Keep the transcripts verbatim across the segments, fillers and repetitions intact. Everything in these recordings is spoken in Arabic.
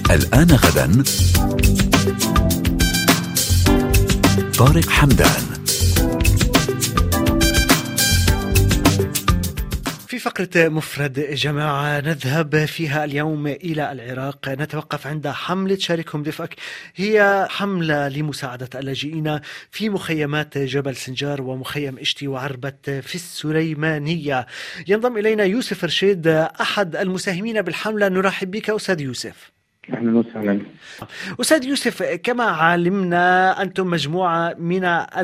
الآن غدا طارق حمدان. في فقرة مفرد جماعة نذهب فيها اليوم إلى العراق، نتوقف عند حملة شاركهم دفئك. هي حملة لمساعدة اللاجئين في مخيمات جبل سنجار ومخيم إشتي وعربة في السليمانية. ينضم إلينا يوسف رشيد أحد المساهمين بالحملة. نرحب بك أستاذ يوسف. أهلا وسهلا. أستاذ يوسف، كما علمنا أنتم مجموعة من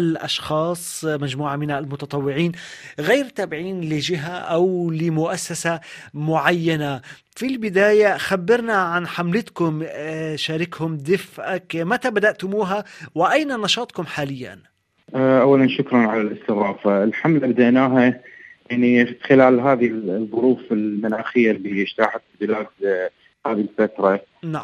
الأشخاص، مجموعة من المتطوعين غير تابعين لجهة أو لمؤسسة معينة. في البداية خبرنا عن حملتكم شاركهم دفئك، متى بدأتموها وأين نشاطكم حاليا؟ أولا شكرا على الاستضافة. الحملة بدأناها يعني خلال هذه الظروف المناخية اللي اجتاحت البلاد هذه الفترة. نعم.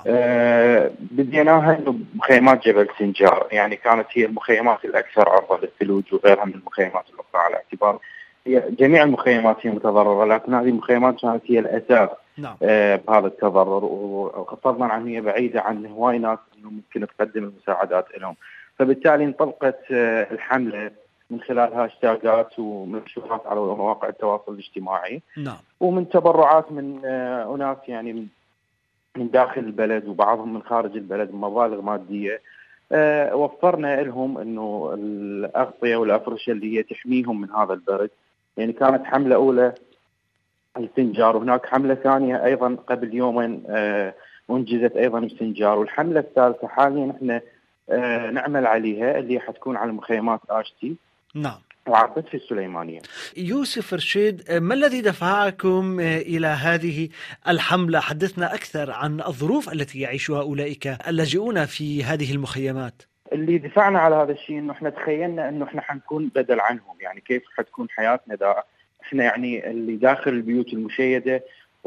آه بديناها انه مخيمات جبل سنجار يعني كانت هي المخيمات الاكثر عرضة للثلوج وغيرها من المخيمات الاخرى، على اعتبار هي جميع المخيمات هي متضررة، لكن هذه المخيمات كانت هي الاساس. نعم. آه بهذا التضرر، وفضلا عن هي بعيدة عن هواي ناس انه ممكن تقدم المساعدات لهم، فبالتالي انطلقت آه الحملة من خلال هاشتاجات ومنشورات على مواقع التواصل الاجتماعي. نعم. ومن تبرعات من آه اناس يعني من من داخل البلد وبعضهم من خارج البلد مبالغ مادية. أه وفرنا لهم انه الأغطية والأفرشة اللي هي تحميهم من هذا البرد. يعني كانت حملة أولى السنجار، وهناك حملة ثانية أيضا قبل يومين أه انجزت أيضا السنجار، والحملة الثالثة حاليا احنا أه نعمل عليها اللي حتكون على مخيمات آشتي. نعم. وعربت في السليمانية. يوسف رشيد، ما الذي دفعكم إلى هذه الحملة؟ حدثنا أكثر عن الظروف التي يعيشها أولئك اللاجئون في هذه المخيمات. اللي دفعنا على هذا الشيء إنه إحنا تخيلنا إنه إحنا حنكون بدل عنهم، يعني كيف حتكون حياتنا دا إحنا يعني اللي داخل البيوت المشيدة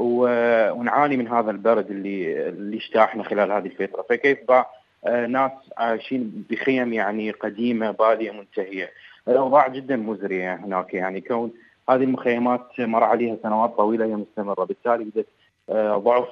ونعاني من هذا البرد اللي اللي اجتاحنا خلال هذه الفترة، فكيف بقى ناس عايشين بخيم يعني قديمة بالية منتهية. الأوضاع جدا مزرية هناك، يعني كون هذه المخيمات مر عليها سنوات طويلة هي مستمرة، بالتالي بدأت ضعف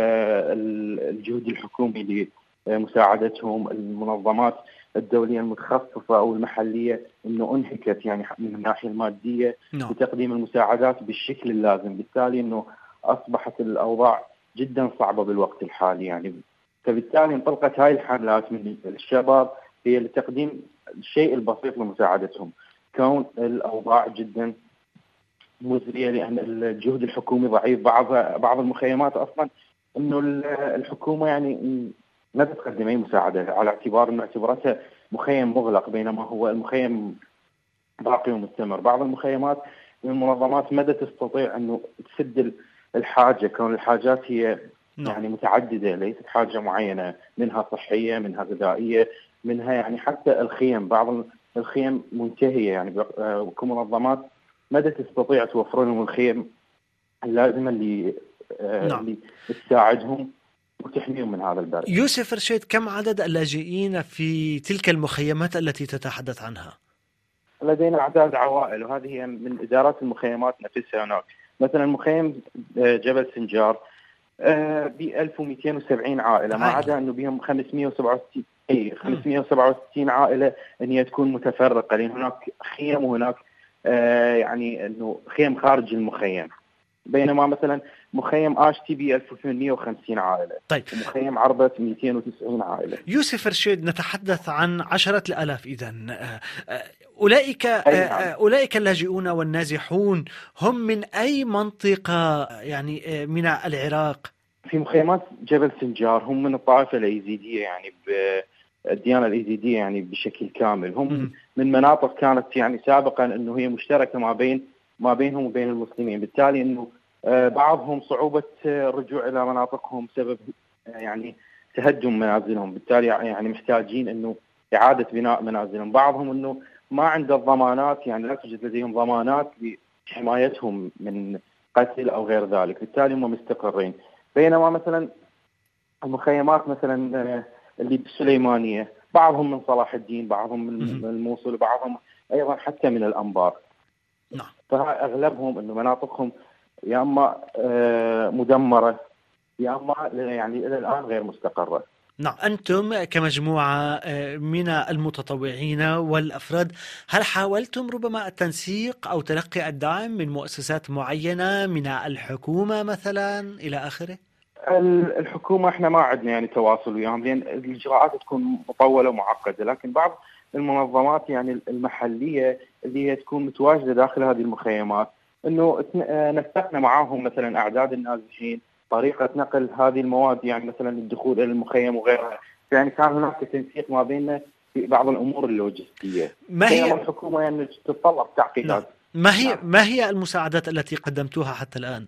الجهد الحكومي لمساعدتهم. المنظمات الدولية المتخصصة أو المحلية إنه انهكت يعني من الناحية المادية بتقديم المساعدات بالشكل اللازم، بالتالي إنه أصبحت الأوضاع جدا صعبة بالوقت الحالي يعني. فبالتالي انطلقت هاي الحملات من الشباب هي لتقديم الشيء البسيط لمساعدتهم، كون الأوضاع جدا مزرية لأن الجهد الحكومي ضعيف. بعض بعض المخيمات أصلا إنه الحكومة يعني ما تقدم أي مساعدة، على اعتبار إنه اعتبرتها مخيم مغلق بينما هو المخيم باقي ومستمر. بعض المخيمات من المنظمات ما تستطيع إنه تسد الحاجة، كون الحاجات هي يعني متعددة، ليست حاجة معينة، منها صحية منها غذائية منها يعني حتى الخيم. بعض الخيم منتهية يعني كمنظمات ما تستطيع توفر لهم الخيم اللازمة اللي نعم. اللي تساعدهم وتحميهم من هذا البرد. يوسف رشيد، كم عدد اللاجئين في تلك المخيمات التي تتحدث عنها؟ لدينا أعداد عوائل، وهذه هي من إدارات المخيمات نفسها هناك. مثلا مخيم جبل سنجار ب ألف ومئتين وسبعين عائلة، ما عدا أنه بهم خمسمئة وسبعة وستين أي خمسمئة وسبعة وستين عائلة أن هي تكون متفرقة، لأن هناك خيم وهناك آه يعني أنه خيم خارج المخيم. بينما مثلا مخيم آشتي ب ألف وثمانمئة وخمسين عائلة. طيب. ومخيم عربة مئتين وتسعين عائلة. يوسف رشيد، نتحدث عن عشرة الآلاف إذن. أولئك أولئك اللاجئون والنازحون هم من أي منطقة يعني من العراق؟ في مخيمات جبل سنجار هم من الطائفة الإيزيدية، يعني بالديانة الإيزيدية يعني بشكل كامل. هم م- من مناطق كانت يعني سابقا أنه هي مشتركة ما بين ما بينهم وبين المسلمين، بالتالي أنه بعضهم صعوبة الرجوع إلى مناطقهم بسبب يعني تهدم منازلهم، بالتالي يعني محتاجين أنه إعادة بناء منازلهم. بعضهم أنه ما عنده ضمانات، يعني لا توجد لديهم ضمانات لحمايتهم من قتل أو غير ذلك، بالتالي هم مستقرين. بينما مثلا المخيمات مثلا اللي بالسليمانية بعضهم من صلاح الدين، بعضهم من الموصل، بعضهم أيضا حتى من الأنبار. نعم. فأغلبهم إنه مناطقهم يا أما مدمرة يا اما يعني الى الان غير مستقره. نعم، أنتم كمجموعة من المتطوعين والأفراد، هل حاولتم ربما التنسيق أو تلقي الدعم من مؤسسات معينة، من الحكومة مثلا إلى آخره؟ الحكومة احنا ما عندنا يعني تواصل وياهم، لأن الإجراءات تكون مطولة ومعقدة، لكن بعض المنظمات يعني المحلية اللي هي تكون متواجدة داخل هذه المخيمات، إنه نسقنا معاهم مثلا أعداد النازحين، طريقة نقل هذه المواد، يعني مثلا الدخول إلى المخيم وغيرها. يعني كان هناك تنسيق ما بيننا في بعض الأمور اللوجستية. ما هي الحكومة يعني تتطلب تعقيدات. نعم. ما هي ما هي المساعدات التي قدمتوها حتى الآن؟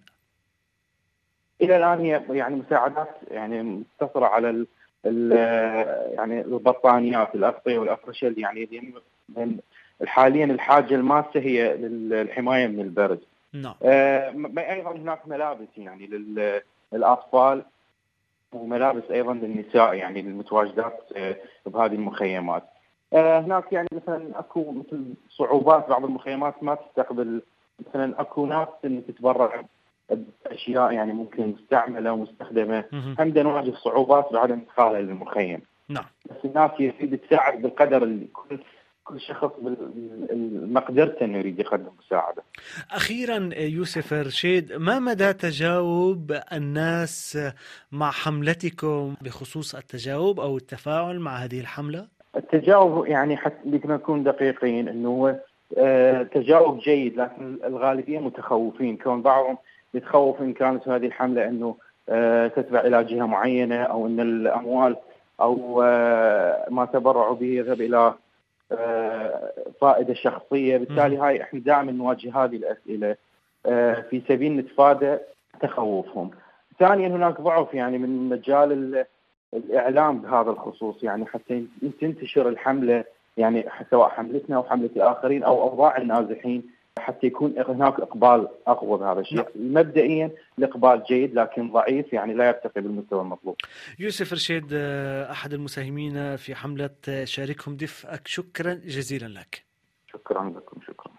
الى الان هي يعني مساعدات يعني مقتصره على ال ال يعني البطانيات، الاغطيه والافرشه، اللي يعني حاليا الحاجه الماسه هي للحمايه من البرد. نعم. آه ايضا هناك ملابس يعني للاطفال، وملابس ايضا للنساء يعني المتواجدات آه بهذه المخيمات. آه هناك يعني مثلا اكو مثل صعوبات، بعض المخيمات ما تستقبل مثلا اكو ناس اللي تتبرع اشياء يعني ممكن مستعمله ومستخدمه، هم نواجه صعوبات بعدم ادخالها للمخيم. نعم. بس الناس يريد تساعد بالقدر اللي كل كل شخص بمقدرته انه يريد يقدم مساعده. اخيرا يوسف رشيد، ما مدى تجاوب الناس مع حملتكم بخصوص التجاوب او التفاعل مع هذه الحمله؟ التجاوب يعني حتى بدنا نكون دقيقين انه هو آه تجاوب جيد، لكن الغالبيه متخوفين، كون بعضهم يتخوف ان كانت هذه الحمله انه آه تتبع الى جهه معينه، او ان الاموال او آه ما تبرعوا به يذهب الى آه فائده شخصيه. بالتالي هاي احنا دائما نواجه هذه الاسئله آه في سبيل نتفادى تخوفهم. ثانيا هناك ضعف يعني من مجال الإعلام بهذا الخصوص، يعني حتى تنتشر الحملة، يعني سواء حملتنا أو حملة الآخرين أو أوضاع النازحين، حتى يكون هناك إقبال أقوى بهذا الشيء. مبدئيا الإقبال جيد لكن ضعيف، يعني لا يرتقي بالمستوى المطلوب. يوسف رشيد، أحد المساهمين في حملة شاركهم دفئك، شكرا جزيلا لك. شكرا لكم. شكرا.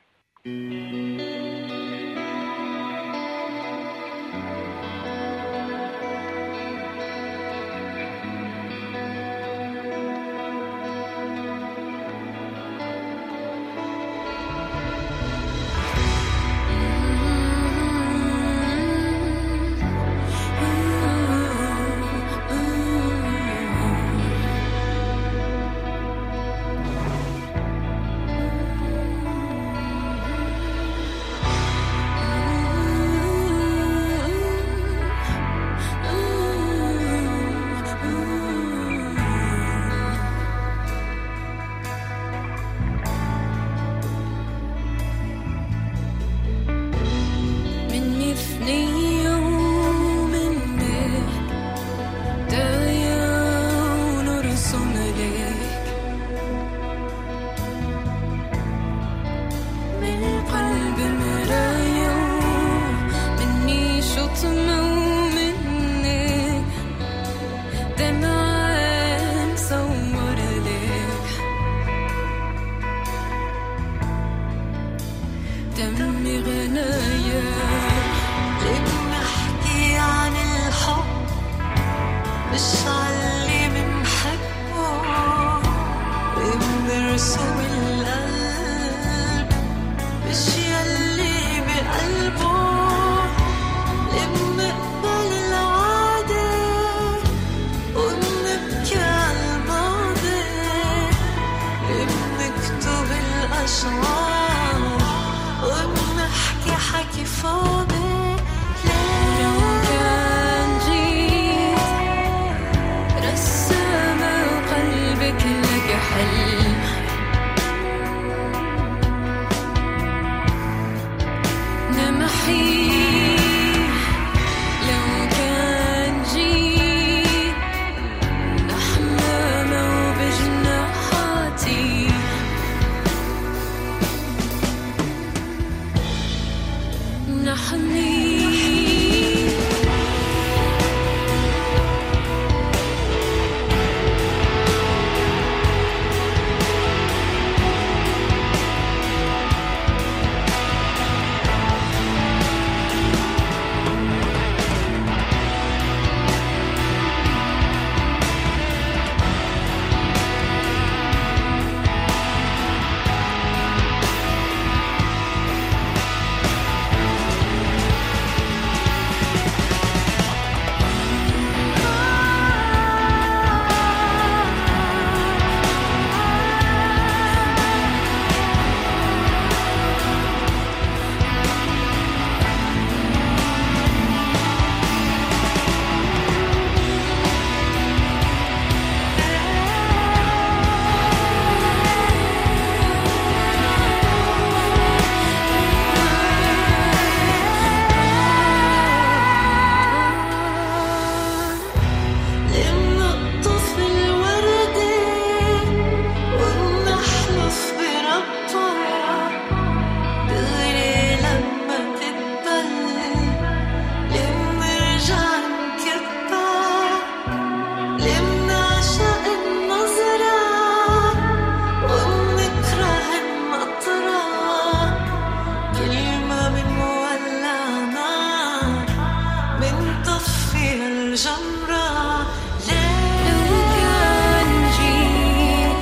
الجمرة. لو كان جيت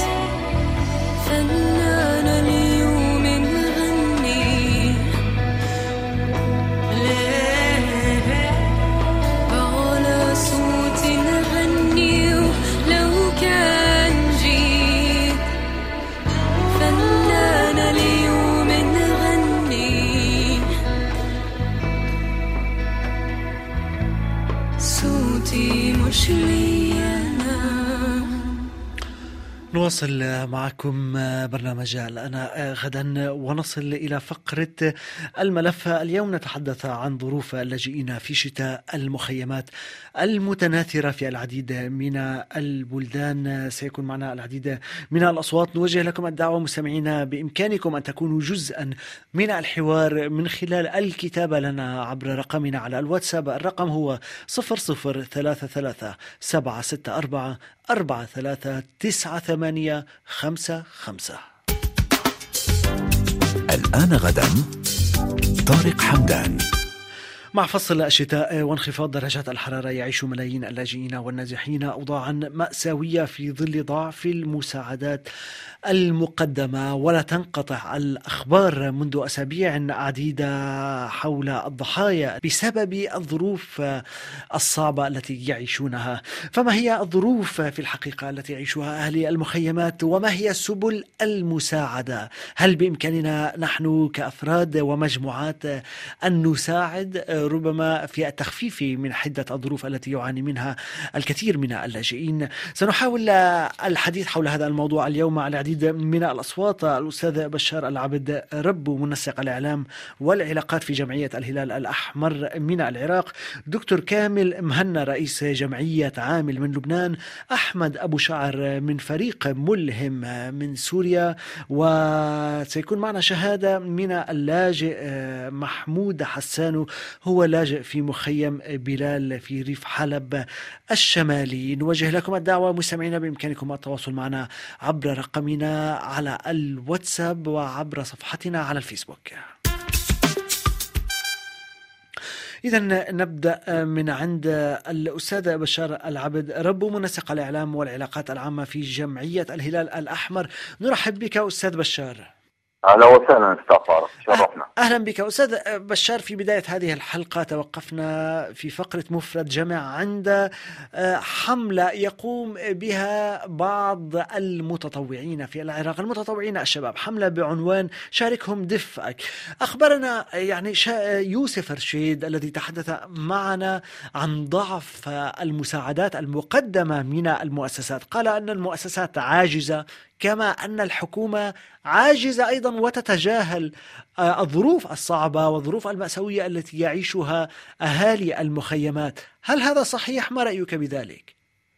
فنان اليوم نغني، ليه على صوتي نغني. لو كان جيت فنان اليوم نغني، صوتي مش لي أنا. نواصل معكم برنامج الآن غدا ونصل إلى فقرة الملف. اليوم نتحدث عن ظروف اللاجئين في شتاء المخيمات المتناثرة في العديد من البلدان. سيكون معنا العديد من الأصوات. نوجه لكم الدعوة مستمعينا، بإمكانكم أن تكونوا جزءا من الحوار من خلال الكتابة لنا عبر رقمنا على الواتساب. الرقم هو صفر صفر ثلاثة ثلاثة سبعة ستة أربعة أربعة ثلاثة تسعة ثمانية خمسة خمسة. الآن غدا طارق حمدان. مع فصل الشتاء وانخفاض درجات الحرارة، يعيش ملايين اللاجئين والنازحين أوضاعا مأساوية في ظل ضعف المساعدات المقدمة. ولا تنقطع الأخبار منذ أسابيع عديدة حول الضحايا بسبب الظروف الصعبة التي يعيشونها. فما هي الظروف في الحقيقة التي يعيشها أهل المخيمات، وما هي سبل المساعدة؟ هل بإمكاننا نحن كأفراد ومجموعات أن نساعد ربما في التخفيف من حدة الظروف التي يعاني منها الكثير من اللاجئين؟ سنحاول الحديث حول هذا الموضوع اليوم مع العديد من الأصوات. الأستاذ بشار العبد ربو، منسق الإعلام والعلاقات في جمعية الهلال الأحمر من العراق. دكتور كامل مهنا، رئيس جمعية عامل من لبنان. أحمد أبو شعر من فريق ملهم من سوريا. وسيكون معنا شهادة من اللاجئ محمود حسان، هو لاجئ في مخيم بلال في ريف حلب الشمالي. نوجه لكم الدعوة مستمعينا، بإمكانكم التواصل معنا عبر رقمنا على الواتساب وعبر صفحتنا على الفيسبوك. إذا نبدأ من عند الأستاذ بشار العبد ربو، منسق الإعلام والعلاقات العامة في جمعية الهلال الأحمر. نرحب بك أستاذ بشار. أهلا وسهلا أستاذ طارق، شرفنا. أهلا بك أستاذ بشار. في بداية هذه الحلقة توقفنا في فقرة مفرد جمع عند حملة يقوم بها بعض المتطوعين في العراق، المتطوعين الشباب، حملة بعنوان شاركهم دفئك. أخبرنا يعني يوسف رشيد الذي تحدث معنا عن ضعف المساعدات المقدمة من المؤسسات. قال أن المؤسسات عاجزة، كما أن الحكومة عاجزة أيضا وتتجاهل الظروف الصعبة والظروف المأساوية التي يعيشها أهالي المخيمات. هل هذا صحيح؟ ما رأيك بذلك؟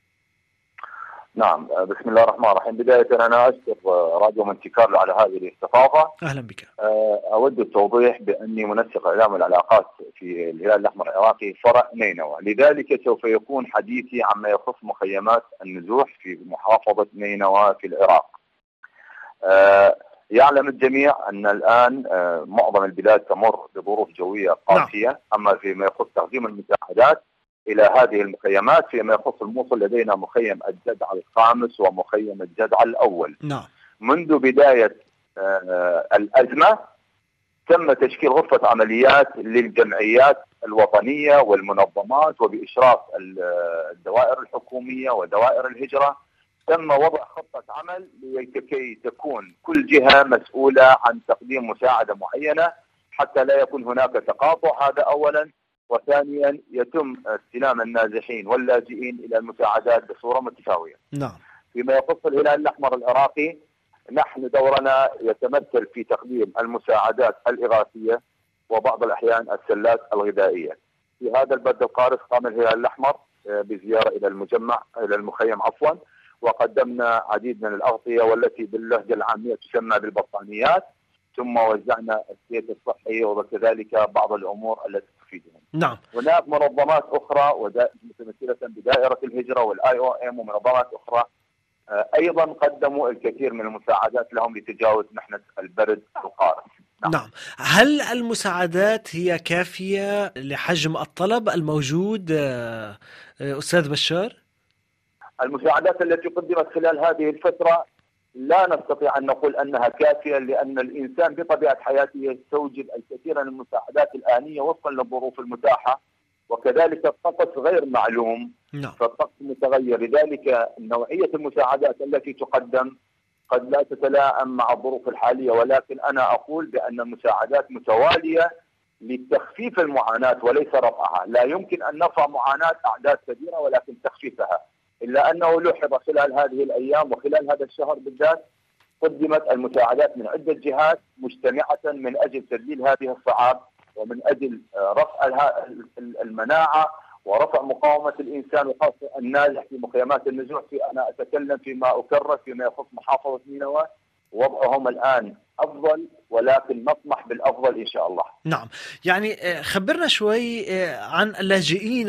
نعم، بسم الله الرحمن الرحيم. بداية أنا أشكر راديو مونتي كارلو على هذه الاستضافة. أهلا بك. أود التوضيح بأني منسق إعلام العلاقات في الهلال الأحمر العراقي فرع نينوى، لذلك سوف يكون حديثي عما يخص مخيمات النزوح في محافظة نينوى في العراق. يعلم الجميع أن الآن معظم البلاد تمر بظروف جوية قاسية. أما فيما يخص تقديم المساعدات إلى هذه المخيمات، فيما يخص الموصل لدينا مخيم الجدع الخامس ومخيم الجدع الأول. نعم. منذ بداية الأزمة تم تشكيل غرفة عمليات للجمعيات الوطنية والمنظمات وبإشراف الدوائر الحكومية ودوائر الهجرة. تم وضع خطة عمل لكي تكون كل جهة مسؤولة عن تقديم مساعدة معينة حتى لا يكون هناك تقاطع، هذا أولا. وثانيا يتم استلام النازحين واللاجئين إلى المساعدات بصورة متساوية. نعم. فيما يخص الهلال الأحمر العراقي، نحن دورنا يتمثل في تقديم المساعدات الإغاثية وبعض الأحيان السلات الغذائية. في هذا البرد القارس قام الهلال الأحمر بزيارة إلى المجمع إلى المخيم عفوا، وقدمنا عديد من الأغطية والتي باللهجة العامية تسمى بالبطانيات، ثم وزعنا الزيت الصحي وكذلك بعض الأمور التي تفيدهم. نعم. هناك منظمات أخرى متمثلة بدائرة الهجرة والآي أو إم ومنظمات أخرى أيضا قدموا الكثير من المساعدات لهم لتجاوز محنة البرد القارس. نعم. نعم. هل المساعدات هي كافية لحجم الطلب الموجود آه، آه، أستاذ بشار؟ المساعدات التي قدمت خلال هذه الفترة لا نستطيع أن نقول أنها كافية، لأن الإنسان بطبيعة حياته يستوجب الكثير من المساعدات الآنية وفقا للظروف المتاحة، وكذلك الطقس غير معلوم. نعم. فالطقس متغير، لذلك نوعية المساعدات التي تقدم قد لا تتلائم مع الظروف الحالية، ولكن أنا أقول بأن المساعدات متوالية لتخفيف المعاناة وليس رفعها. لا يمكن أن نرفع معاناة أعداد كبيرة ولكن تخفيفها، إلا أنه لوحظ خلال هذه الأيام وخلال هذا الشهر بالذات قدمت المساعدات من عدة جهات مجتمعة من أجل تذليل هذه الصعاب، ومن أجل رفع المناعة ورفع مقاومة الإنسان، وخاصة النازح في مخيمات النزوح. في أنا أتكلم فيما أكرر فيما يخص محافظة نينوى، وضعهم الآن أفضل، ولكن نطمح بالأفضل إن شاء الله. نعم. يعني خبرنا شوي عن اللاجئين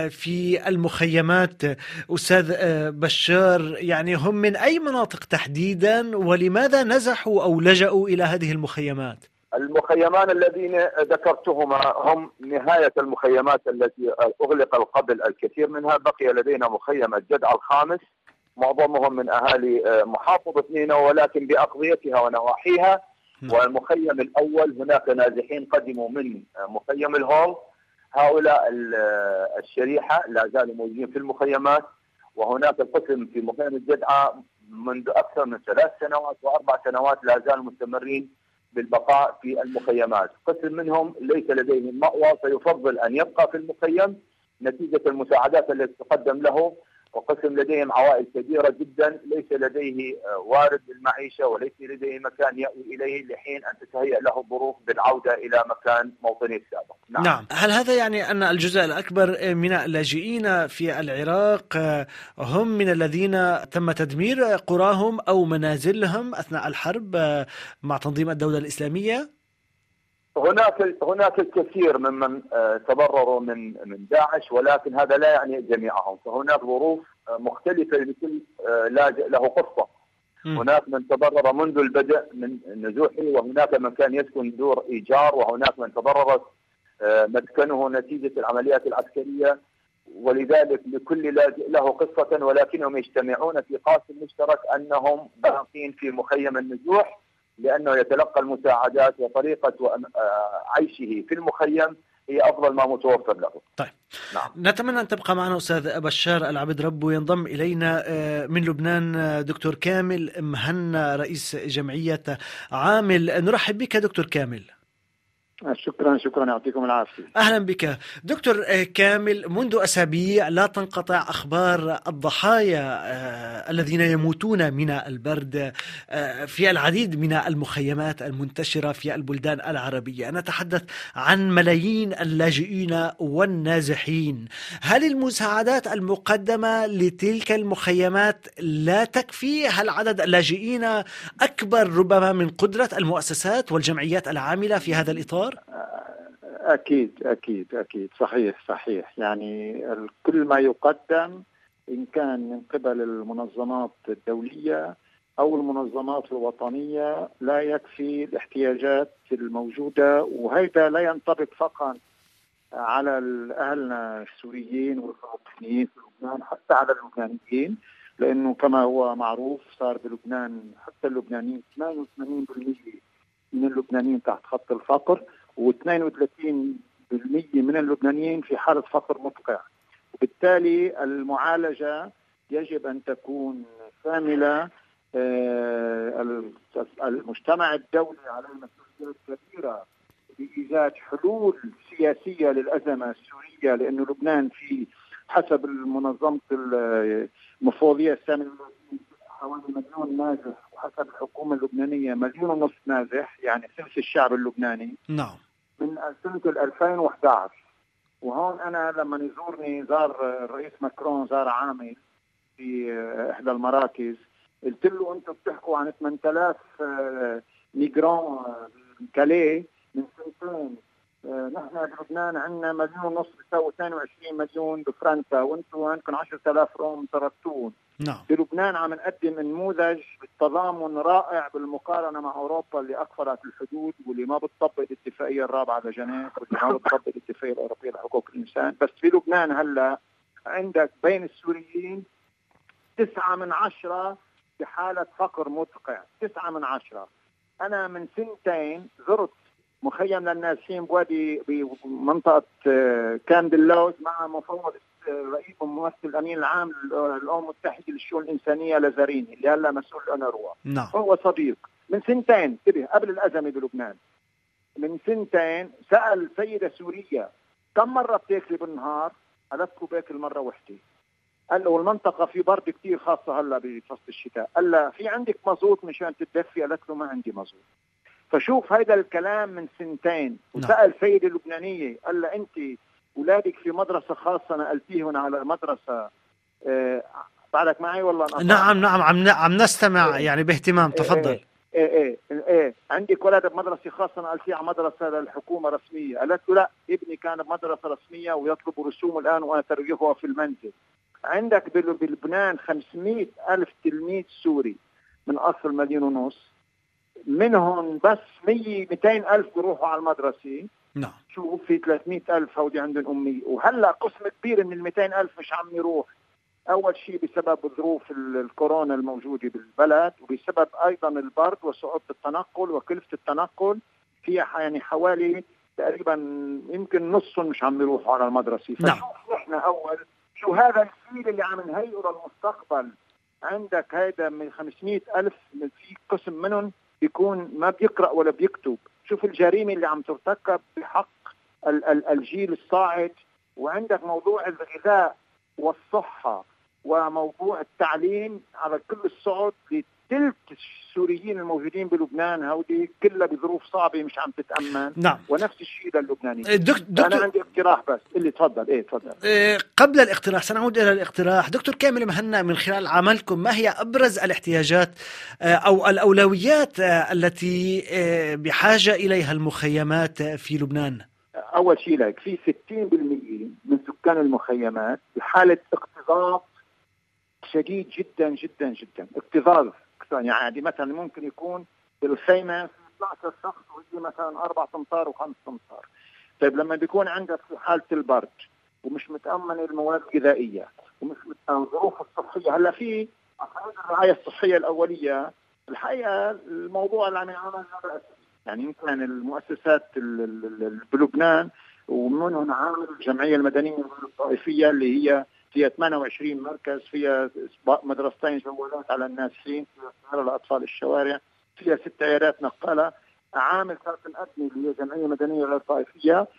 في المخيمات أستاذ بشار، يعني هم من أي مناطق تحديدا، ولماذا نزحوا أو لجأوا إلى هذه المخيمات؟ المخيمان الذين ذكرتهما هم نهاية المخيمات التي أغلق قبل الكثير منها. بقي لدينا مخيم الجدع الخامس، معظمهم من أهالي محافظة نينوى ولكن بأقضيتها ونواحيها. والمخيم الأول هناك نازحين قدموا من مخيم الهول، هؤلاء الشريحة لا زالوا موجودين في المخيمات. وهناك القسم في مخيم الجدعة منذ أكثر من ثلاث سنوات وأربع سنوات لا زالوا مستمرين بالبقاء في المخيمات. قسم منهم ليس لديهم مأوى، فيفضل أن يبقى في المخيم نتيجة المساعدات التي تقدم له. وقسم لديهم عوائل كبيرة جدا ليس لديه وارد للمعيشة وليس لديه مكان يأوي إليه لحين أن تتهيأ له الظروف بالعودة إلى مكان موطنه السابق. نعم. نعم. هل هذا يعني أن الجزء الأكبر من اللاجئين في العراق هم من الذين تم تدمير قراهم أو منازلهم أثناء الحرب مع تنظيم الدولة الإسلامية؟ هناك هناك الكثير ممن تضرروا من من داعش، ولكن هذا لا يعني جميعهم. فهناك ظروف مختلفة لكل لاجئ له قصة. هناك من تضرر منذ البدء من نزوحه، وهناك من كان يسكن دور إيجار، وهناك من تضررت مسكنه نتيجة العمليات العسكرية. ولذلك لكل لاجئ له قصة، ولكنهم يجتمعون في قاسم مشترك أنهم باقين في مخيم النزوح، لأنه يتلقى المساعدات وطريقة عيشه في المخيم هي أفضل ما متوفر له. طيب. نعم. نتمنى أن تبقى معنا أستاذ بشار العبد رب، وينضم إلينا من لبنان دكتور كامل مهنا رئيس جمعية عامل. نرحب بك دكتور كامل. شكرا شكرا يعطيكم العافية. أهلا بك دكتور كامل. منذ أسابيع لا تنقطع أخبار الضحايا الذين يموتون من البرد في العديد من المخيمات المنتشرة في البلدان العربية. نتحدث عن ملايين اللاجئين والنازحين. هل المساعدات المقدمة لتلك المخيمات لا تكفي؟ هل عدد اللاجئين أكبر ربما من قدرة المؤسسات والجمعيات العاملة في هذا الإطار؟ أكيد أكيد أكيد صحيح صحيح. يعني كل ما يقدم إن كان من قبل المنظمات الدولية أو المنظمات الوطنية لا يكفي الاحتياجات الموجودة. وهذا لا ينطبق فقط على أهلنا السوريين والفلسطينيين في لبنان، حتى على اللبنانيين، لأنه كما هو معروف صار بلبنان حتى اللبنانيين ثمانية وثمانين بالمئة من اللبنانيين تحت خط الفقر، واثنين وثلاثين بالمئة من اللبنانيين في حالة فقر مدقع. وبالتالي المعالجة يجب أن تكون شاملة. المجتمع الدولي عليه مسؤوليات كبيرة بإيجاد حلول سياسية للأزمة السورية، لأنه لبنان في حسب المنظمة المفوضية السامية حوالي مليون نازح، وحسب الحكومة اللبنانية مليون ونصف نازح، يعني ثلث الشعب اللبناني. نعم. من سنة ألفين وأحد عشر. وهون أنا لما يزورني زار الرئيس ماكرون زار عامل في إحدى المراكز، قلت له أنتم بتحكوا عن ثمانية آلاف ميغران كاليه من سنتين نحن بلبنان عندنا مليون ونص بيساوي اثنين وعشرين مليون بفرنسا، وانتم عندكم عشرة آلاف روم تركتون. نعم. بلبنان عم نقدم نموذج بالتضامن رائع بالمقارنه مع اوروبا اللي اقفلت الحدود واللي ما بتطبق الاتفاقيه الرابعه لجنيف واللي ما بتطبق الاتفاقيه الاوروبيه لحقوق الانسان. بس في لبنان هلا عندك بين السوريين تسعة من عشرة بحاله فقر مدقع، تسعة من عشرة. انا من سنتين زرت مخيم للنازحين بوادي بمنطقه كامب اللوز مع مفوض رئيس ممثل الامين العام للامم المتحده للشؤون الانسانيه لازاريني اللي هلا مسؤول الأونروا. نعم. هو صديق من سنتين، انتبه قبل الازمه بلبنان، من سنتين سال سيده سوريه كم مره بتاكلي بالنهار؟ قالت له باكل مره وحده. قال له والمنطقه في برد كثير خاصه هلا بفصل الشتاء. قال له في عندك مازوت مشان تتدفي؟ قالت له ما عندي مازوت. فشوف هيدا الكلام من سنتين. وسأل سيدة لبنانية قال لها أنت أولادك في مدرسة خاصة نقلتيهم على مدرسة أه بعدك معي والله؟ نعم نعم عم عم نستمع. إيه يعني باهتمام. تفضل. ايه ايه ايه, إيه. عندك ولد بمدرسة خاصة نقلتيه على مدرسة للحكومة رسمية. قالت له لا، ابني كان بمدرسة رسمية ويطلب رسوم الآن وأنا ترجفها في المنزل. عندك بلبنان خمسمائة ألف تلميذ سوري من أصل مليون ونص، منهم بس مية مئتين ألف بيروحوا على المدرسة. نعم. شوف في ثلاثمئة ألف هودي عندهم أمية. وهلا قسم كبير من المئتين ألف مش عم يروح. أول شيء بسبب ظروف الكورونا الموجودة بالبلد، وبسبب أيضا البرد وصعوبة التنقل وكلفة التنقل. فيها يعني حوالي تقريبا يمكن نصهم مش عم يروحوا على المدرسة. نعم. فشوف نحن أول شو هذا الفيل اللي عم نهيئه للمستقبل. عندك هيدا من خمسمائة ألف في قسم منهم بيكون ما بيقرأ ولا بيكتب. شوف الجريمة اللي عم ترتكب بحق ال- ال- الجيل الصاعد. وعندك موضوع الغذاء والصحة وموضوع التعليم على كل الصعد. لثلث السوريين الموجودين بلبنان هودي كلها بظروف صعبة مش عم تتأمن. نعم. ونفس الشيء للبنانيين. دك دكتور، أنا عندي اقتراح بس. اللي تفضل. إيه تفضل. إيه قبل الاقتراح سنعود إلى الاقتراح. دكتور كامل مهنا، من خلال عملكم ما هي أبرز الاحتياجات أو الأولويات التي بحاجة إليها المخيمات في لبنان؟ أول شيء لك في ستين بالمئة من سكان المخيمات بحالة اكتظاظ شديد جدا جدا جدا. اكتظاظ يعني مثلا ممكن يكون بالخيمة في اثني عشر شخص وهي مثلا أربع أمتار وخمس أمتار. طيب لما بيكون عندك في حالة البرد ومش متأمن المواد الغذائية ومش متأمن الظروف الصحية. هلا في الرعاية الصحية الأولية الحقيقة الموضوع اللي عم يعمل يعني يمكن المؤسسات بلبنان ومنهم عامل الجمعية المدنية الطائفية اللي هي فيها ثمانية وعشرين مركز، فيها مدرستين جوالات على النازحين، فيها سهرة لأطفال الشوارع، فيها ست عيادات نقالة. عامل صارت نقدم اللي هي جمعية مدنية غير طائفية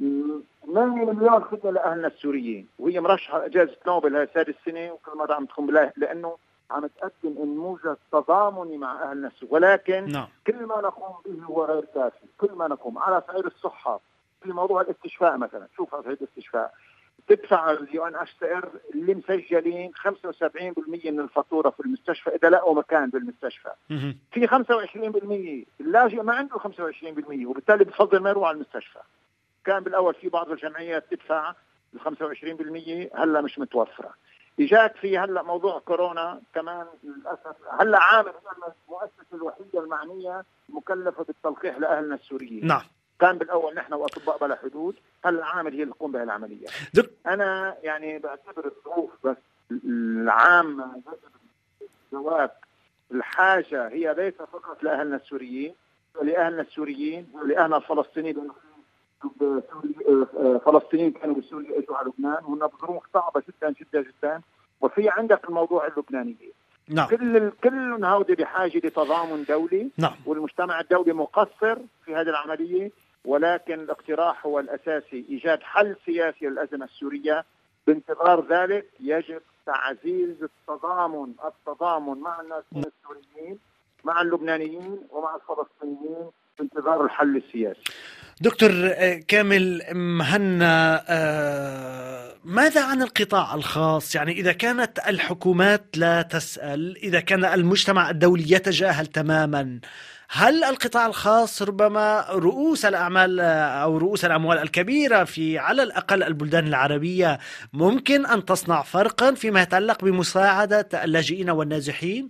ثمانية مليار خدمة لأهلنا السوريين، وهي مرشحة إجازة نوبل هاي سادس سنة وكل مرة عم تقوم بالله لأنه عم تقدم نموذج تضامني مع أهلنا السوريين. ولكن نعم. كل ما نقوم به هو غير كافي. كل ما نقوم على صعيد الصحة في موضوع الاستشفاء مثلا. شوف على صعيد الاستشفاء تدفع اليو ان اتش سي ار اللي مسجلين خمسة وسبعين بالمئة من الفاتورة في المستشفى إذا لقوا مكان بالمستشفى. في خمسة وعشرين بالمئة اللاجئ ما عنده خمسة وعشرين بالمئة وبالتالي بفضل ما يروح على المستشفى. كان بالأول في بعض الجمعيات تدفع ال خمسة وعشرين بالمئة، هلا مش متوفرة. إجاك في هلا موضوع كورونا كمان للأسف. هلا عامل المؤسسة الوحيدة المعنية مكلفة بالتلقيح لأهلنا السوريين. نعم. كان بالأول نحن وأطباء بلا حدود، هلا عامل هي اللي تقوم بها العملية. دك... أنا يعني بعتبر الظروف بس العامة الجواب الحاجة هي ليس فقط لأهلنا السوريين ولأهلنا السوريين ولأهلنا الفلسطينيين. فلسطينيين كانوا بسوريا اجوا على لبنان وهنا بظروف صعبة جدا جدا جدا. وفي عندك الموضوع اللبناني. نعم. كل كل هؤلاء بحاجة لتضامن دولي. نعم. والمجتمع الدولي مقصر في هذه العملية. ولكن الاقتراح هو الأساسي إيجاد حل سياسي للأزمة السورية. بانتظار ذلك يجب تعزيز التضامن التضامن مع الناس السوريين مع اللبنانيين ومع الفلسطينيين في انتظار الحل السياسي. دكتور كامل مهنا، ماذا عن القطاع الخاص؟ يعني إذا كانت الحكومات لا تسأل، إذا كان المجتمع الدولي يتجاهل تماما، هل القطاع الخاص ربما رؤوس الأعمال أو رؤوس الأموال الكبيرة في على الأقل البلدان العربية ممكن أن تصنع فرقا فيما يتعلق بمساعدة اللاجئين والنازحين؟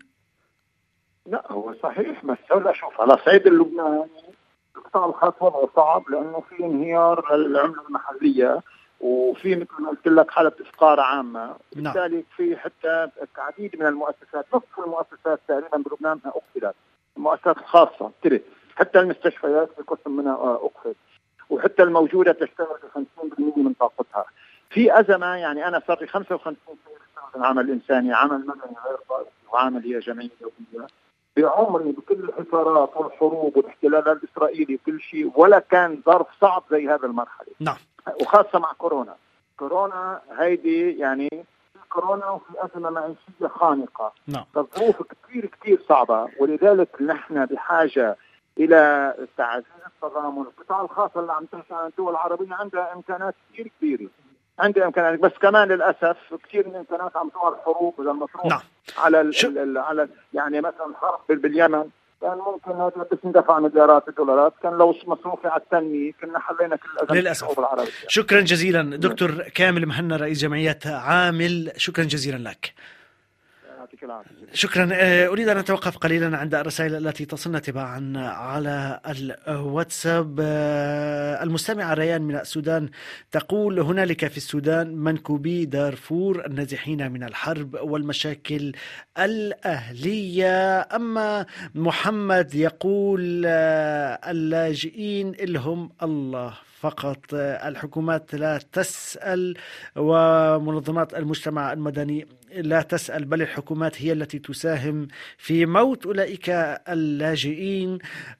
لا هو صحيح، بس هلا شوف على صعيد اللبناني القطاع الخاص وضعه صعب لأنه في انهيار للعملة المحلية وفي مثل ما قلت لك حالة إفقار عامة، بالتالي في حتى العديد من المؤسسات، نصف المؤسسات تقريبا بلبنان أقفلت، المؤسسات الخاصة تري، حتى المستشفيات في قسم منها أقفل، وحتى الموجودة تشتغل ب خمسين بالمئة من طاقتها. في أزمة، يعني أنا صار لي خمسة وخمسين سنة من عمل إنساني، عمل مدني غير رئيسي وعمل هي جمعية دولية، بعمري بكل الحصارات والحروب والاحتلال الإسرائيلي وكل شيء ولا كان ظرف صعب زي هذا المرحلة. نعم. وخاصة مع كورونا. كورونا هيدي يعني في كورونا وفي أزمة معيشية خانقة. نعم. الظروف كتير كتير صعبة، ولذلك نحن بحاجة إلى تعزيز التضامن. القطاع الخاص اللي عم تحكي عن الدول العربية عندها إمكانات كتير كبيرة، عندها إمكانات، بس كمان للأسف كتير من الإمكانات عم تروح الحروب لما تروح. نعم. على ال ال على يعني مثلا الحرب باليمن كان ممكن هذا بس ندفع مليارات الدولارات، كان لو مصروفي على التنمية كنا حلينا كل الأزمات. للأسف. شكرا جزيلا دكتور كامل مهنا، رئيس جمعية عامل، شكرا جزيلا لك. شكرا. أريد أن أتوقف قليلا عند الرسائل التي تصلنا تباعا على الواتساب. المستمعة ريان من السودان تقول: هنالك في السودان منكوبي دارفور النازحين من الحرب والمشاكل الأهلية. أما محمد يقول: اللاجئين إلهم الله فقط، الحكومات لا تسأل ومنظمات المجتمع المدني لا تسأل، بل الحكومات هي التي تساهم في موت أولئك اللاجئين.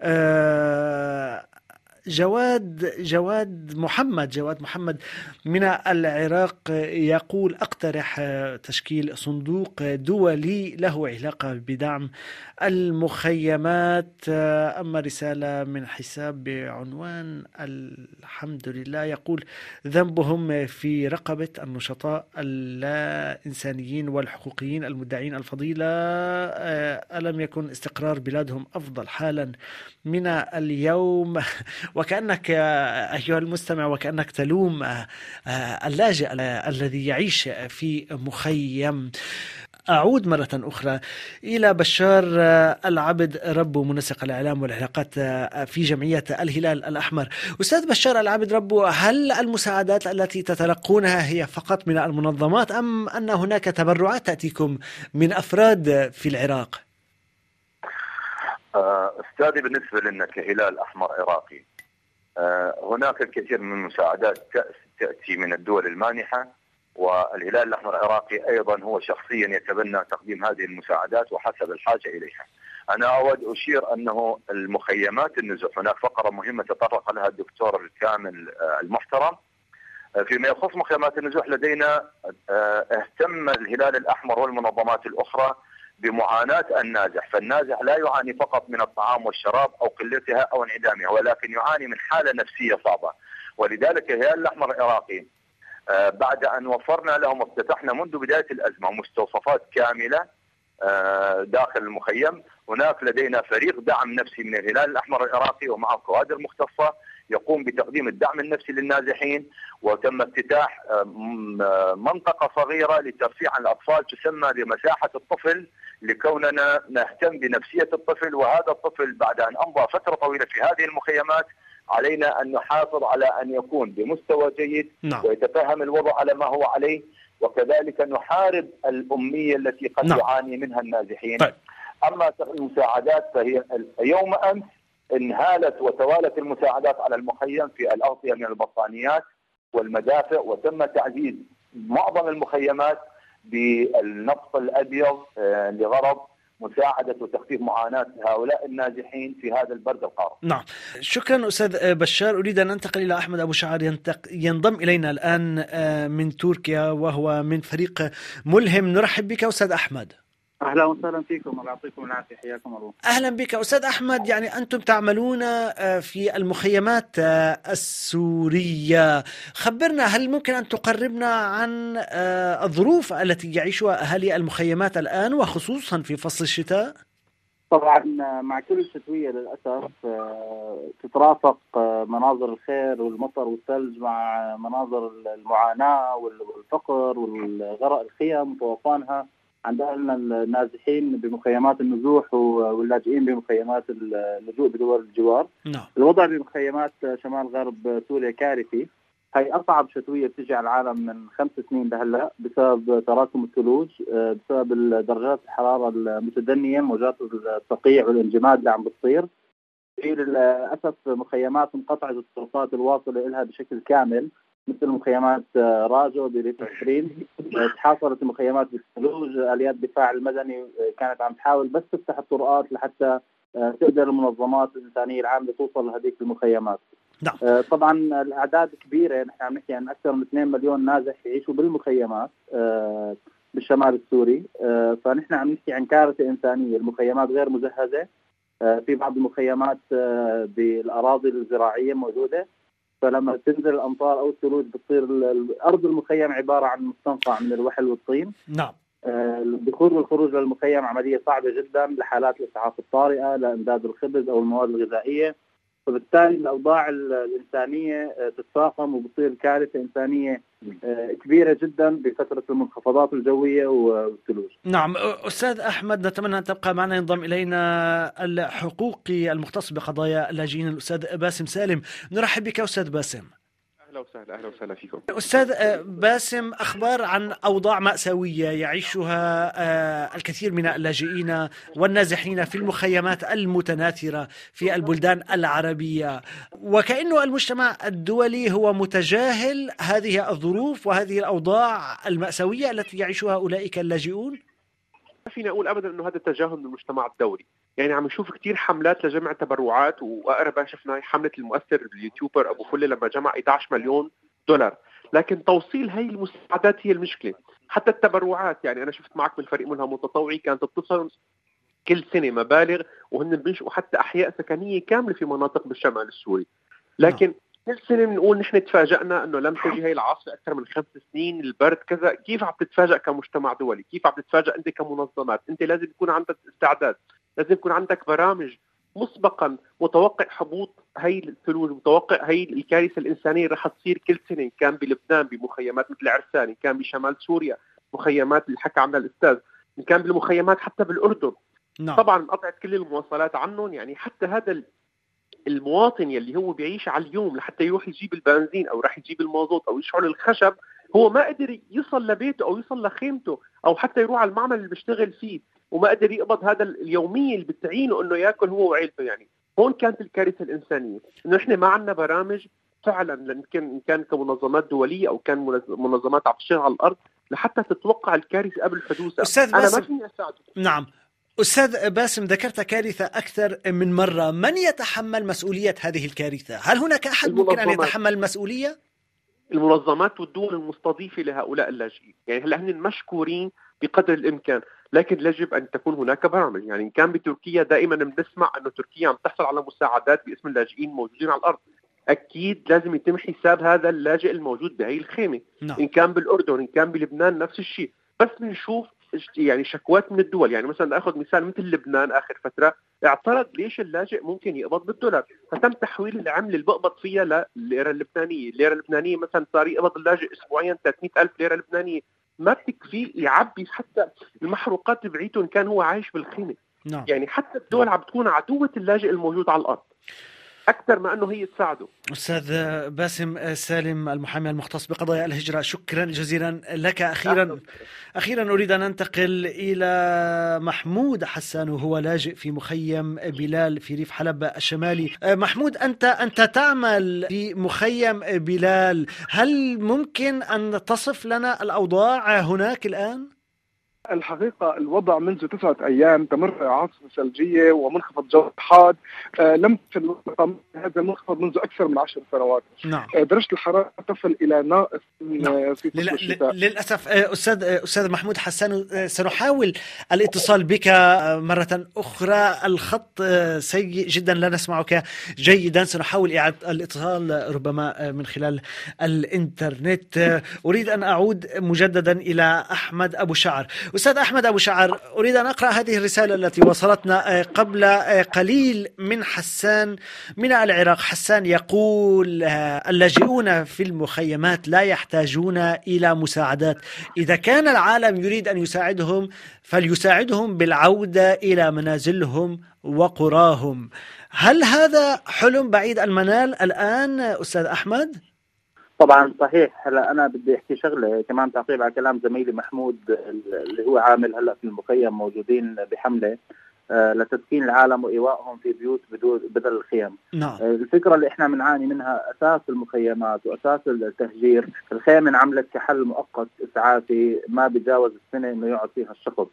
جواد جواد محمد جواد محمد من العراق يقول: أقترح تشكيل صندوق دولي له علاقة بدعم المخيمات. أما رسالة من حساب بعنوان الحمد لله يقول: ذنبهم في رقبة النشطاء اللا إنسانيين والحقوقيين المدعين الفضيلة. ألم يكن استقرار بلادهم أفضل حالا من اليوم؟ وكأنك أيها المستمع وكأنك تلوم اللاجئ الذي يعيش في مخيم. أعود مرة أخرى إلى بشار العبد ربو، منسق الإعلام والعلاقات في جمعية الهلال الأحمر. أستاذ بشار العبد ربو، هل المساعدات التي تتلقونها هي فقط من المنظمات أم أن هناك تبرعات تأتيكم من أفراد في العراق؟ أستاذي، بالنسبة لنا كهلال أحمر عراقي هناك الكثير من المساعدات تأتي من الدول المانحة، والهلال الأحمر العراقي أيضا هو شخصيا يتبنى تقديم هذه المساعدات وحسب الحاجة إليها. أنا أود أشير أنه المخيمات النزوح هناك فقرة مهمة تطرق لها الدكتور الكامل المحترم. فيما يخص مخيمات النزوح لدينا اهتم الهلال الأحمر والمنظمات الأخرى بمعاناة النازح، فالنازح لا يعاني فقط من الطعام والشراب أو قلتها أو انعدامها، ولكن يعاني من حالة نفسية صعبة. ولذلك الهلال الأحمر العراقي بعد أن وفرنا لهم افتتحنا منذ بداية الأزمة مستوصفات كاملة داخل المخيم. هناك لدينا فريق دعم نفسي من الهلال الأحمر العراقي ومعه كوادر مختصة يقوم بتقديم الدعم النفسي للنازحين، وتم افتتاح منطقة صغيرة لترفيه عن الأطفال تسمى بمساحة الطفل، لكوننا نهتم بنفسية الطفل. وهذا الطفل بعد أن أمضى فترة طويلة في هذه المخيمات علينا أن نحافظ على أن يكون بمستوى جيد نعم. ويتفهم الوضع على ما هو عليه، وكذلك نحارب الأمية التي قد نعم. يعاني منها النازحين. طيب. أما المساعدات فهي يوم أمس انهالت وتوالت المساعدات على المخيم في الأغطية من البطانيات والمدافع، وتم تعزيز معظم المخيمات بالنفط الأبيض لغرض مساعدة وتخفيف معاناة هؤلاء النازحين في هذا البرد القارس. نعم، شكرا أستاذ بشار. أريد أن ننتقل إلى أحمد أبو شعر ينضم إلينا الآن من تركيا وهو من فريق ملهم. نرحب بك أستاذ أحمد. أهلا وسهلا فيكم، الله يعطيكم العافية، حياكم الله. أهلا بك أستاذ أحمد. يعني أنتم تعملون في المخيمات السورية، خبرنا، هل ممكن أن تقربنا عن الظروف التي يعيشها أهالي المخيمات الآن وخصوصا في فصل الشتاء؟ طبعا مع كل الشتوية للأسف تترافق مناظر الخير والمطر والثلج مع مناظر المعاناة والفقر والغرق الخيم وطوفانها عند أهلنا النازحين بمخيمات النزوح واللاجئين بمخيمات اللجوء بدول الجوار. نعم. الوضع بمخيمات شمال غرب سوريا كارثي، هي أصعب شتوية بتجي على العالم من خمس سنين لهلا بسبب تراكم الثلوج، بسبب درجات الحرارة المتدنية، موجات الصقيع والانجماد اللي عم بتصير. في للأسف مخيمات انقطعت الطرقات الواصلة لها بشكل كامل، مثل مخيمات راجو بريف عشرين، تحاصرت المخيمات بالثلوج. آليات الدفاع المدني كانت عم تحاول بس تفتح الطرقات لحتى تقدر المنظمات الإنسانية العامة توصل لهذيك المخيمات. نعم. طبعا الأعداد كبيرة، نحن عم نحكي عن أكثر من اثنين مليون نازح يعيشوا بالمخيمات بالشمال السوري، فنحن عم نحكي عن كارثة إنسانية. المخيمات غير مجهزة، في بعض المخيمات بالأراضي الزراعية موجودة، فلما تنزل الأمطار أو الثلوج بتصير الأرض المخيم عبارة عن مستنقع من الوحل والطين. نعم. الدخول والخروج للمخيم عملية صعبة جدا لحالات الإسعاف الطارئة، لإمداد الخبز أو المواد الغذائية، فبالتالي الأوضاع الإنسانية تتفاقم وبصير كارثة إنسانية كبيرة جدا بفترة المنخفضات الجوية والثلوج. نعم. أستاذ أحمد، نتمنى أن تبقى معنا. ينضم إلينا الحقوقي المختص بقضايا اللاجئين الأستاذ باسم سالم. نرحب بك أستاذ باسم. أهلا وسهلا. أهلا وسهلا فيكم أستاذ باسم. أخبار عن أوضاع مأساوية يعيشها الكثير من اللاجئين والنازحين في المخيمات المتناثرة في البلدان العربية، وكأنه المجتمع الدولي هو متجاهل هذه الظروف وهذه الأوضاع المأساوية التي يعيشها أولئك اللاجئون. ما فينا أقول أبدا أنه هذا تجاهل من المجتمع الدولي. يعني عم نشوف كتير حملات لجمع تبرعات، وأقرب شفنا حملة المؤثر اليوتيوبر أبو فلة لما جمع إحدى عشر مليون دولار، لكن توصيل هاي المساعدات هي المشكلة. حتى التبرعات، يعني أنا شفت معك بالفريق منها متطوعي كانت تتصل كل سنة مبالغ، وهن بينشئوا حتى أحياء سكنية كاملة في مناطق بالشمال السوري، لكن كل سنة بنقول نحن تفاجأنا أنه لم تجي هاي العاصفة أكثر من خمس سنين، البرد كذا. كيف عم تتفاجأ كمجتمع دولي؟ كيف عم تتفاجأ أنت كمنظمات؟ أنت لازم يكون عندك استعداد، لازم يكون عندك برامج مسبقا، متوقع هبوط هاي الثلوج، متوقع هاي الكارثة الإنسانية رح تصير كل سنة، كان بلبنان بمخيمات مثل عرسان، كان بشمال سوريا مخيمات اللي حكى عنها الأستاذ، كان بالمخيمات حتى بالأردن. نعم. طبعا قطعت كل المواصلات عنهم، يعني حتى هذا المواطن يلي هو بيعيش على اليوم لحتى يروح يجيب البنزين أو راح يجيب المازوت أو يشعل الخشب، هو ما قدر يصل لبيته أو يصل لخيمته أو حتى يروح على المعمل اللي بيشتغل فيه، وما قدر يقبض هذا اليومية اللي بتعينه إنه يأكل هو وعيلته. يعني هون كانت الكارثة الإنسانية، إنه إحنا ما عندنا برامج فعلا، لأن كان كان كمنظمات دولية أو كان منظمات عم تشتغل على الأرض لحتى تتوقع الكارثة قبل حدوثها. أستاذ أنا باسم. ما فيني أساعده. نعم. أستاذ باسم، ذكرت كارثة أكثر من مرة، من يتحمل مسؤولية هذه الكارثة؟ هل هناك أحد ممكن أن يتحمل المسؤولية؟ المنظمات والدول المستضيفة لهؤلاء اللاجئين، يعني هلا هن مشكورين بقدر الإمكان، لكن يجب أن تكون هناك برامج. يعني كان بتركيا دائما بنسمع أنه تركيا عم تحصل على مساعدات باسم اللاجئين موجودين على الأرض، أكيد لازم يتم حساب هذا اللاجئ الموجود بهي الخيمة. نعم. إن كان بالأردن، إن كان بلبنان، نفس الشيء. بس بنشوف يعني شكوات من الدول، يعني مثلا أخذ مثال مثل لبنان آخر فترة اعترض ليش اللاجئ ممكن يقبض بالدولار، فتم تحويل العملة اللي بقبض فيها لليرة اللبنانية. الليرة اللبنانية مثلا صار يقبض اللاجئ أسبوعيا ثلاثمئة ألف ليرة لبنانية، ما بتكفي يعبي حتى المحروقات تبعيته إن كان هو عايش بالخيمة. نعم. يعني حتى الدول عم تكون عدوة اللاجئ الموجود على الأرض أكثر ما أنه هي تساعده. أستاذ باسم سالم، المحامي المختص بقضايا الهجرة، شكرا جزيلا لك. أخيرا أخيرا أريد أن ننتقل إلى محمود حسان، وهو لاجئ في مخيم بلال في ريف حلب الشمالي. محمود، أنت أنت تعمل في مخيم بلال، هل ممكن أن تصف لنا الأوضاع هناك الآن؟ الحقيقة الوضع منذ تسعة أيام تمر عاصفة ثلجية ومنخفض جو حاد آه لم تصل هذا المنخفض منذ أكثر من عشر سنوات. نعم. آه درجة الحرارة تصل إلى ناقص نعم. في فصل الشتاء. للأسف أستاذ أستاذ محمود حسان، سنحاول الاتصال بك مرة أخرى، الخط سيء جدا لا نسمعك جيدا، سنحاول إعادة الاتصال ربما من خلال الإنترنت. أريد أن أعود مجددا إلى أحمد أبو شعر. أستاذ أحمد أبو شعر، أريد أن أقرأ هذه الرسالة التي وصلتنا قبل قليل من حسان من العراق. حسان يقول: اللاجئون في المخيمات لا يحتاجون إلى مساعدات، إذا كان العالم يريد أن يساعدهم فليساعدهم بالعودة إلى منازلهم وقراهم. هل هذا حلم بعيد المنال الآن أستاذ أحمد؟ طبعا صحيح. هلا انا بدي احكي شغله كمان تعقيب على كلام زميلي محمود اللي هو عامل هلا في المخيم، موجودين بحمله آه لتسكين العالم وايوائهم في بيوت بدل الخيم. نعم. آه الفكره اللي احنا بنعاني منها اساس المخيمات واساس التهجير، الخيم انعملت كحل مؤقت اسعافي ما بيتجاوز السنه انه يقعد فيها الشخص،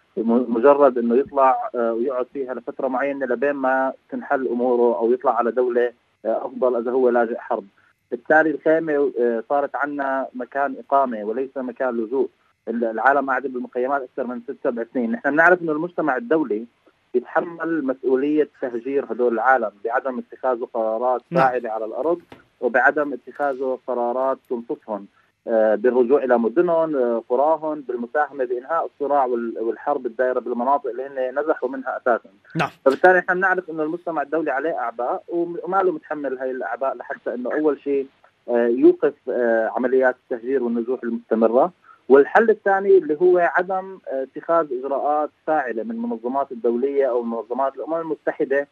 مجرد انه يطلع آه ويقعد فيها لفتره معينه لبين ما تنحل اموره او يطلع على دوله آه افضل اذا هو لاجئ حرب. بالتالي الخيمة صارت عنا مكان إقامة وليس مكان لجوء. العالم قاعد بالمخيمات أكثر من ست سبع سنين. نحن بنعرف إنه المجتمع الدولي يتحمل مسؤولية تهجير هدول العالم بعدم اتخاذه قرارات فاعلة على الأرض وبعدم اتخاذه قرارات تنصفهم بالرجوع إلى مدنهم قراهم، بالمساهمة بإنهاء الصراع والحرب الدائرة بالمناطق اللي هن نزحوا منها أساسا. نعم. فبالتالي نحن بنعرف إنه المجتمع الدولي عليه أعباء وما له متحمل هاي الأعباء لحتى إنه أول شيء يوقف عمليات التهجير والنزوح المستمرة، والحل الثاني اللي هو عدم اتخاذ إجراءات فاعلة من المنظمات الدولية أو منظمات الأمم المتحدة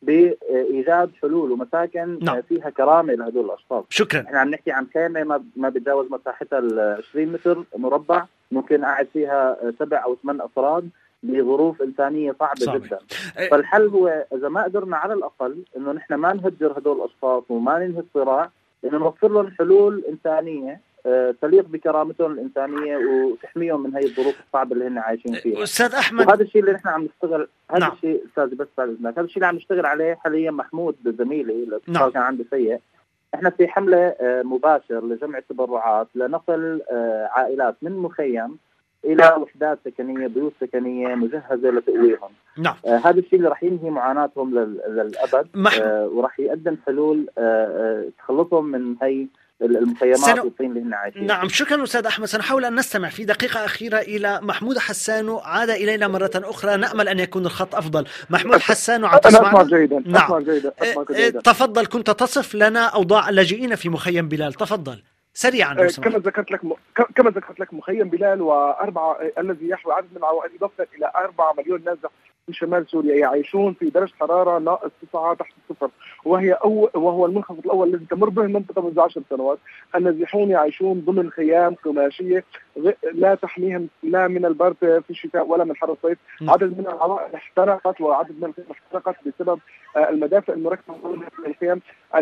بإيجاد حلول ومساكن نعم. فيها كرامة لهدول الأشخاص. شكرا. احنا عم نحكي عن خيمة ما ما بتجاوز مساحتها ال عشرين متر مربع، ممكن قاعد فيها سبع أو ثمان أفراد بظروف إنسانية صعبة صعب. جدا. فالحل هو إذا ما قدرنا على الأقل إنه نحن ما نهجر هدول الأشخاص وما ننهي الصراع، إنه نوفر لهم حلول إنسانية تليق بكرامتهم الإنسانية وتحميهم من هاي الظروف الصعبة اللي هن عايشين فيها. أستاذ أحمد، وهذا الشيء اللي نحن عم نشتغل هذا نعم. الشيء أستاذ بس بعد إذنك، هذا الشيء اللي عم نشتغل عليه حاليا محمود زميلي اللي نعم. كان عنده سيء. احنا في حملة مباشر لجمع التبرعات لنقل عائلات من مخيم إلى وحدات سكنية، بيوت سكنية مجهزة لتقويهم. نعم. آه هذا الشيء اللي راح ينهي معاناتهم للأبد آه وراح يقدم حلول آه آه تخلصهم من هي المخيمات سنو... والطين اللي هن عايشين. نعم شكرا أستاذ أحمد. سنحاول أن نستمع في دقيقة أخيرة إلى محمود حسان، عاد إلينا مرة أخرى، نأمل أن يكون الخط أفضل. محمود حسان عم تسمعنا؟ أسمع جيدا. نعم. أسمع جيدا. أسمع جيدا. تفضل، كنت تصف لنا أوضاع اللاجئين في مخيم بلال، تفضل سريعا. كما ذكرت لك م... كما ذكرت لك مخيم بلال وأربعة الذي يحوي عدد من العوائل يصل إلى أربعة مليون نازح في شمال سوريا يعيشون في درجة حرارة ناقص تسعة تحت الصفر، وهي أو وهو المنخفض الأول الذي تمر به المنطقة منذ عشر سنوات. النازحون يعيشون ضمن خيام قماشية لا تحميهم لا من البرد في الشتاء ولا من حر الصيف. عدد من العوائل احترقت وعدد من الخيام احترقت بسبب المدافع المركبة من الخيام.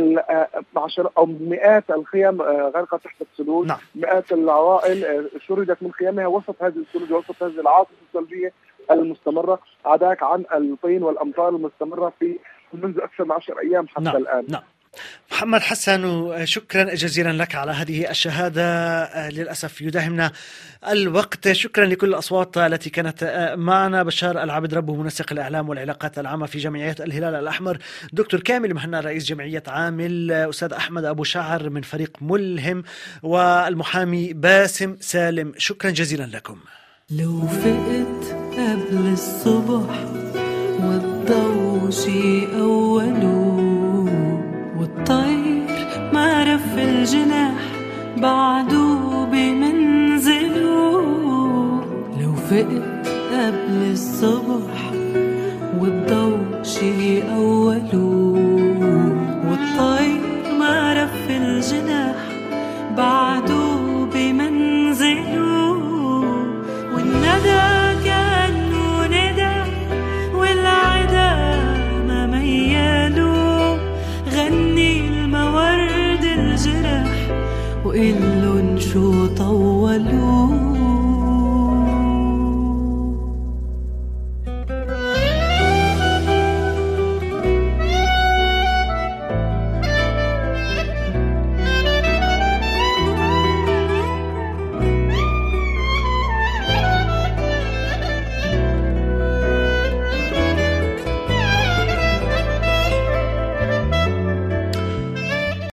عشر أو مئات الخيام غرقت تحت الثلوج. نعم. مئات العوائل شردت من خيامها وسط هذه الثلوج وسط هذه العاصفة الثلجية المستمرة، عداك عن الطين والأمطار المستمرة في منذ أكثر من عشر أيام حتى نعم. الآن. نعم. محمد حسان، شكرا جزيلا لك على هذه الشهادة. للأسف يداهمنا الوقت. شكرا لكل الأصوات التي كانت معنا. بشار العبد ربه، منسق الإعلام والعلاقات العامة في جمعية الهلال الأحمر، دكتور كامل مهنا رئيس جمعية عامل، أستاذ أحمد أبو شعر من فريق ملهم، والمحامي باسم سالم. شكرا جزيلا لكم. لو فقت قبل الصبح والضوء شي أوله والطير ما رف الجناح بعده بمنزله، لو فقت قبل الصبح والضوء شي أوله والطير ما رف الجناح بعده بمنزله، والندى كأنه ندى والعدا ما ميالو، غني المورد الجرح وقلن شو طولوا.